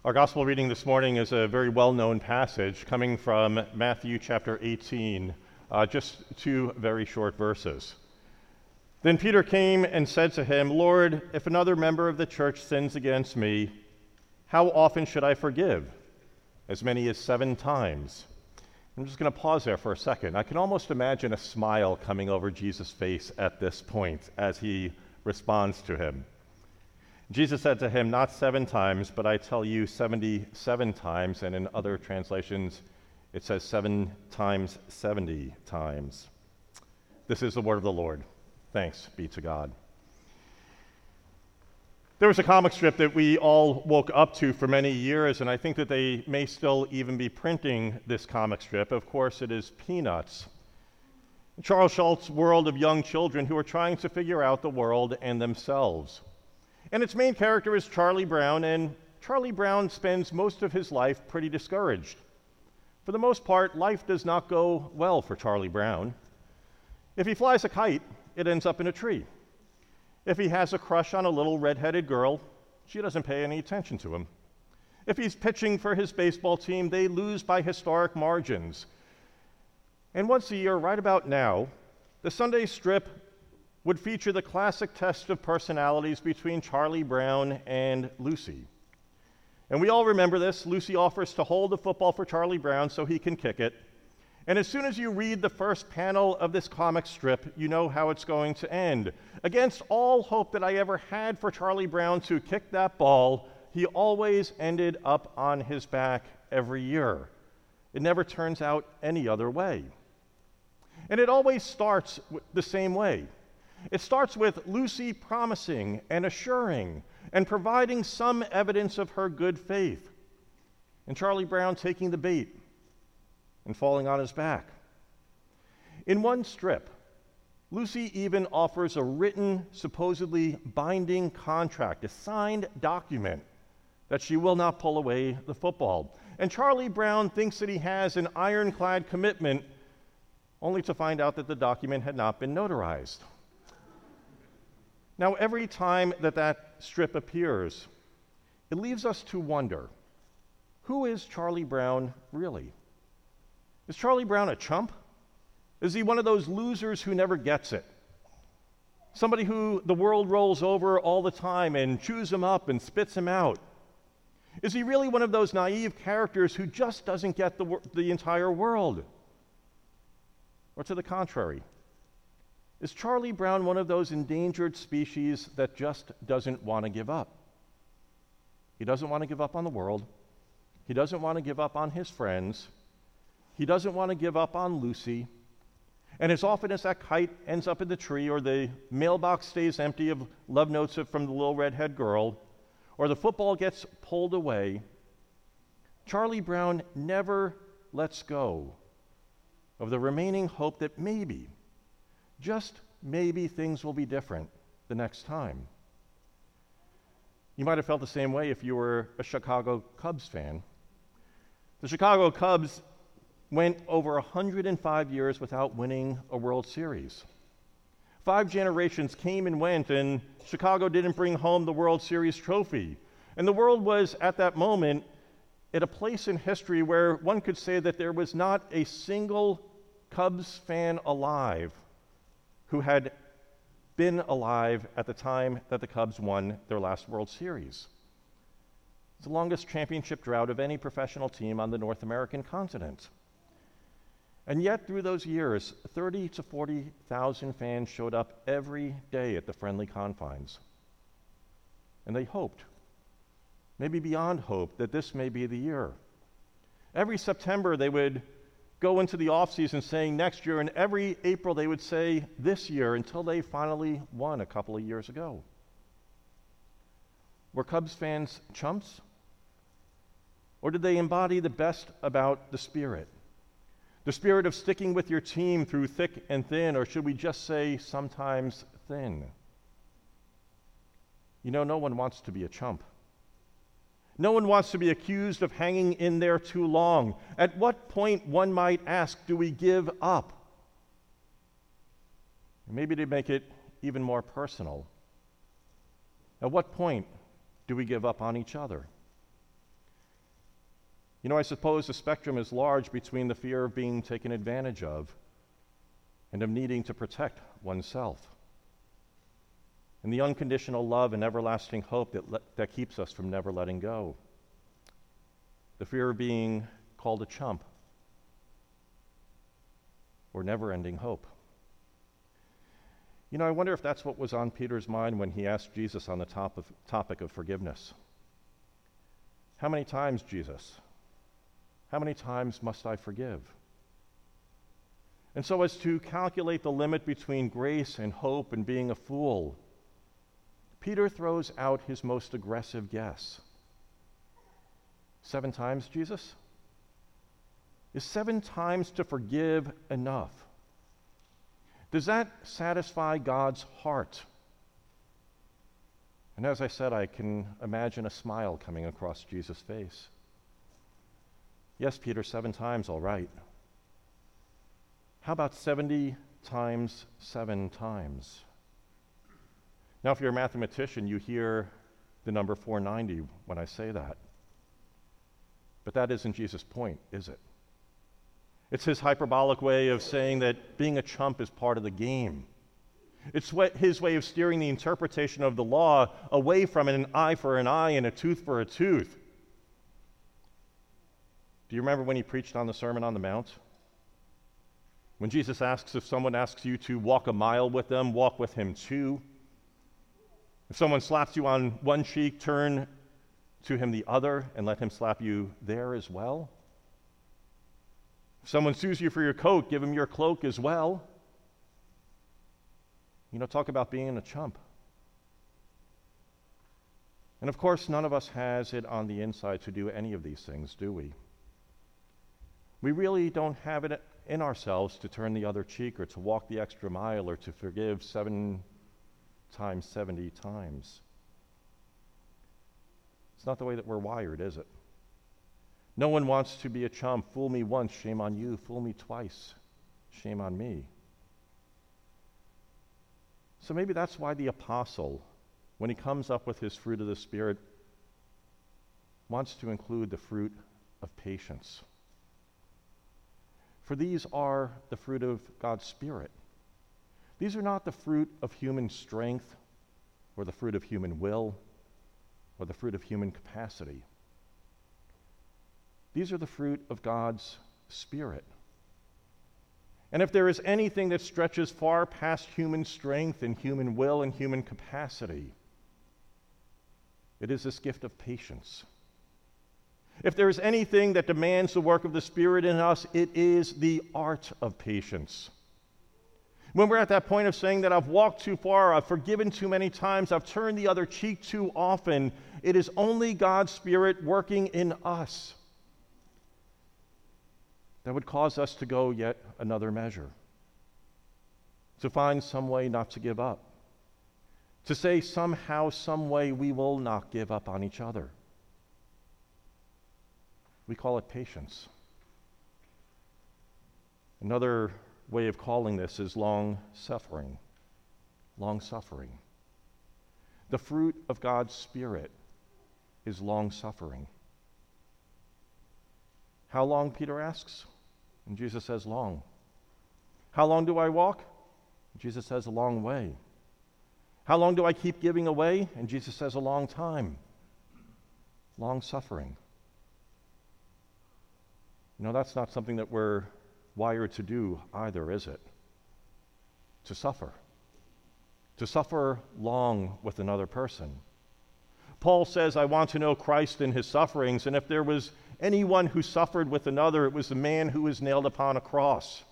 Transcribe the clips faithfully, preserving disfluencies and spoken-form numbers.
Our gospel reading this morning is a very well-known passage coming from Matthew chapter eighteen, uh, just two very short verses. Then Peter came and said to him, "Lord, if another member of the church sins against me, how often should I forgive? As many as seven times?" I'm just going to pause there for a second. I can almost imagine a smile coming over Jesus' face at this point as he responds to him. Jesus said to him, "Not seven times, but I tell you seventy-seven times," and in other translations it says seven times seventy times. This is the word of the Lord. Thanks be to God. There was a comic strip that we all woke up to for many years, and I think that they may still even be printing this comic strip. Of course, it is Peanuts. Charles Schulz's world of young children who are trying to figure out the world and themselves. And its main character is Charlie Brown, and Charlie Brown spends most of his life pretty discouraged. For the most part, life does not go well for Charlie Brown. If he flies a kite, it ends up in a tree. If he has a crush on a little red-headed girl, she doesn't pay any attention to him. If he's pitching for his baseball team, they lose by historic margins. And once a year, right about now, the Sunday strip would feature the classic test of personalities between Charlie Brown and Lucy. And we all remember this. Lucy offers to hold the football for Charlie Brown so he can kick it. And as soon as you read the first panel of this comic strip, you know how it's going to end. Against all hope that I ever had for Charlie Brown to kick that ball, he always ended up on his back every year. It never turns out any other way. And it always starts the same way. It starts with Lucy promising and assuring and providing some evidence of her good faith, and Charlie Brown taking the bait and falling on his back. In one strip, Lucy even offers a written, supposedly binding contract, a signed document that she will not pull away the football. And Charlie Brown thinks that he has an ironclad commitment, only to find out that the document had not been notarized. Now, every time that that strip appears, it leaves us to wonder, who is Charlie Brown really? Is Charlie Brown a chump? Is he one of those losers who never gets it? Somebody who the world rolls over all the time and chews him up and spits him out? Is he really one of those naive characters who just doesn't get the, the entire world? Or to the contrary, is Charlie Brown one of those endangered species that just doesn't want to give up? He doesn't want to give up on the world. He doesn't want to give up on his friends. He doesn't want to give up on Lucy. And as often as that kite ends up in the tree, or the mailbox stays empty of love notes from the little redhead girl, or the football gets pulled away, Charlie Brown never lets go of the remaining hope that maybe, just maybe, things will be different the next time. You might have felt the same way if you were a Chicago Cubs fan. The Chicago Cubs went over one hundred five years without winning a World Series. Five generations came and went, and Chicago didn't bring home the World Series trophy. And the world was, at that moment, at a place in history where one could say that there was not a single Cubs fan alive who had been alive at the time that the Cubs won their last World Series. It's the longest championship drought of any professional team on the North American continent. And yet, through those years, thirty to forty thousand fans showed up every day at the friendly confines. And they hoped, maybe beyond hope, that this may be the year. Every September, they would go into the offseason saying next year, and every April they would say this year, until they finally won a couple of years ago. Were Cubs fans chumps? Or did they embody the best about the spirit? The spirit of sticking with your team through thick and thin, or should we just say sometimes thin? You know, no one wants to be a chump. No one wants to be accused of hanging in there too long. At what point, one might ask, do we give up? Maybe to make it even more personal, at what point do we give up on each other? You know, I suppose the spectrum is large between the fear of being taken advantage of and of needing to protect oneself, and the unconditional love and everlasting hope that, le- that keeps us from never letting go. The fear of being called a chump, or never-ending hope. You know, I wonder if that's what was on Peter's mind when he asked Jesus on the top of, topic of forgiveness. How many times, Jesus? How many times must I forgive? And so as to calculate the limit between grace and hope and being a fool, Peter throws out his most aggressive guess. Seven times, Jesus? Is seven times to forgive enough? Does that satisfy God's heart? And as I said, I can imagine a smile coming across Jesus' face. Yes, Peter, seven times, all right. How about seventy times seven times? Now, if you're a mathematician, you hear the number four hundred ninety when I say that. But that isn't Jesus' point, is it? It's his hyperbolic way of saying that being a chump is part of the game. It's what his way of steering the interpretation of the law away from an eye for an eye and a tooth for a tooth. Do you remember when he preached on the Sermon on the Mount? When Jesus asks if someone asks you to walk a mile with them, walk with him two. If someone slaps you on one cheek, turn to him the other and let him slap you there as well. If someone sues you for your coat, give him your cloak as well. You know, talk about being a chump. And of course, none of us has it on the inside to do any of these things, do we? We really don't have it in ourselves to turn the other cheek or to walk the extra mile or to forgive seven times seventy times. It's not the way that we're wired, is it? No one wants to be a chump. Fool me once, shame on you. Fool me twice, shame on me. So maybe that's why the apostle, when he comes up with his fruit of the Spirit, wants to include the fruit of patience. For these are the fruit of God's Spirit. These are not the fruit of human strength or the fruit of human will or the fruit of human capacity. These are the fruit of God's Spirit. And if there is anything that stretches far past human strength and human will and human capacity, it is this gift of patience. If there is anything that demands the work of the Spirit in us, it is the art of patience. When we're at that point of saying that I've walked too far, I've forgiven too many times, I've turned the other cheek too often, it is only God's Spirit working in us that would cause us to go yet another measure, to find some way not to give up, to say somehow, some way we will not give up on each other. We call it patience. Another way of calling this is long suffering. Long suffering. The fruit of God's Spirit is long suffering. How long, Peter asks? And Jesus says, long. How long do I walk? Jesus says, a long way. How long do I keep giving away? And Jesus says, a long time. Long suffering. You know, that's not something that we're wired to do either, is it? To suffer. To suffer long with another person. Paul says, I want to know Christ in his sufferings, and if there was anyone who suffered with another, it was the man who was nailed upon a cross.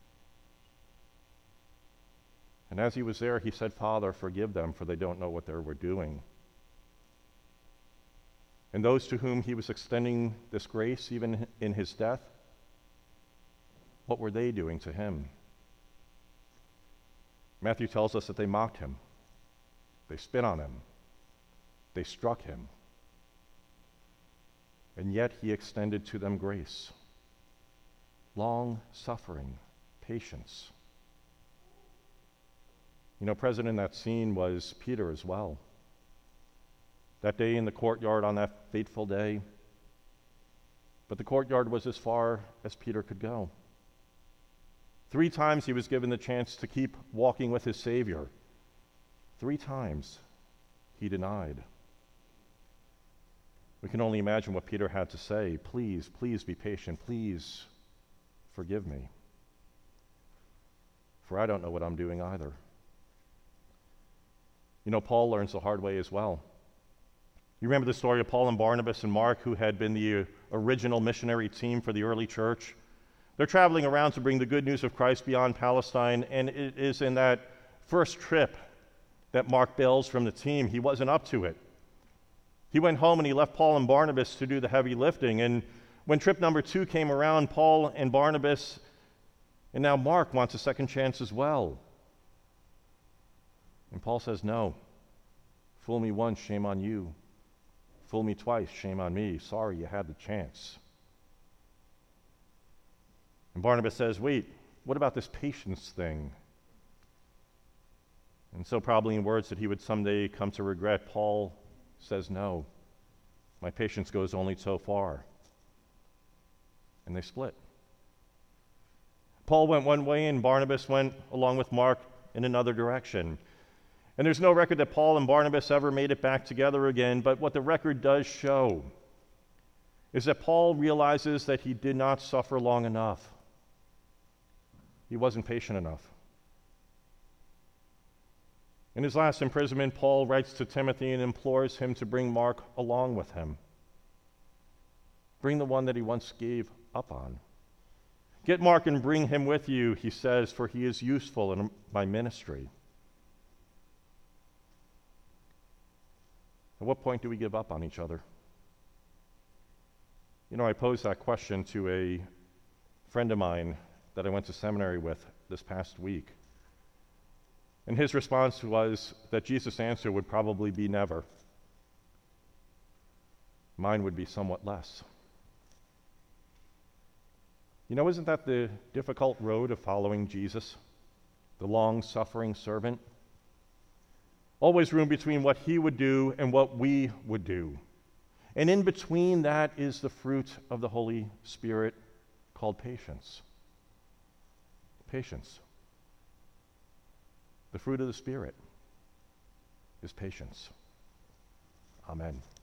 And as he was there, he said, Father, forgive them, for they don't know what they were doing. And those to whom he was extending this grace, even in his death, what were they doing to him? Matthew tells us that they mocked him. They spit on him. They struck him. And yet he extended to them grace, long suffering, patience. You know, present in that scene was Peter as well. That day in the courtyard on that fateful day, but the courtyard was as far as Peter could go. Three times he was given the chance to keep walking with his Savior. Three times he denied. We can only imagine what Peter had to say. Please, please be patient. Please forgive me. For I don't know what I'm doing either. You know, Paul learns the hard way as well. You remember the story of Paul and Barnabas and Mark, who had been the original missionary team for the early church? They're traveling around to bring the good news of Christ beyond Palestine, and it is in that first trip that Mark bails from the team. He wasn't up to it. He went home and he left Paul and Barnabas to do the heavy lifting. And when trip number two came around, Paul and Barnabas, and now Mark, wants a second chance as well. And Paul says, no. Fool me once, shame on you. Fool me twice, shame on me. Sorry, you had the chance. And Barnabas says, wait, what about this patience thing? And so, probably in words that he would someday come to regret, Paul says, no, my patience goes only so far. And they split. Paul went one way and Barnabas went, along with Mark, in another direction. And there's no record that Paul and Barnabas ever made it back together again, but what the record does show is that Paul realizes that he did not suffer long enough. He wasn't patient enough. In his last imprisonment, Paul writes to Timothy and implores him to bring Mark along with him. Bring the one that he once gave up on. Get Mark and bring him with you, he says, for he is useful in my ministry. At what point do we give up on each other? You know, I posed that question to a friend of mine that I went to seminary with this past week. And his response was that Jesus' answer would probably be never. Mine would be somewhat less. You know, isn't that the difficult road of following Jesus, the long-suffering servant? Always room between what he would do and what we would do. And in between that is the fruit of the Holy Spirit called patience. Patience. The fruit of the Spirit is patience. Amen.